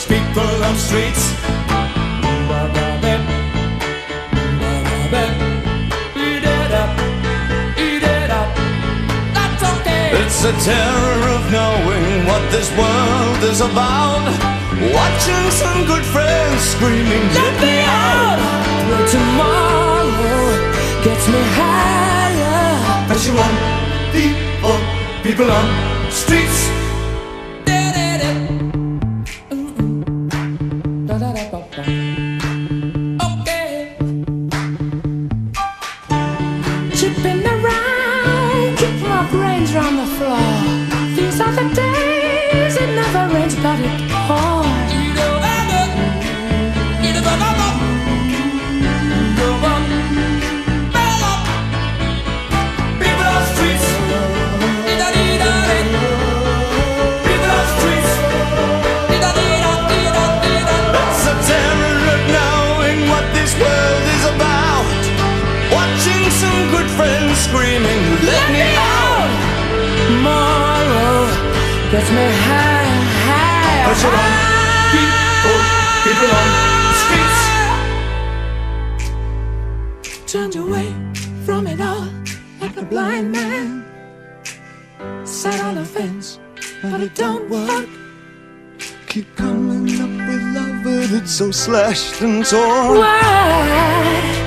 people on streets. It's the terror of knowing what this world is about. Watching some good friends screaming, let me out! But tomorrow gets me higher. As you want people on streets. Okay. Chipping around, keep my brains round the floor. These are the days it never rains, but it pours. Screaming, let me out! Tomorrow gets me higher, higher, But you want people on the streets. Turned away from it all like a blind man. Sat on the fence, but it don't work. Keep coming up with love, but it's so slashed and torn. Why?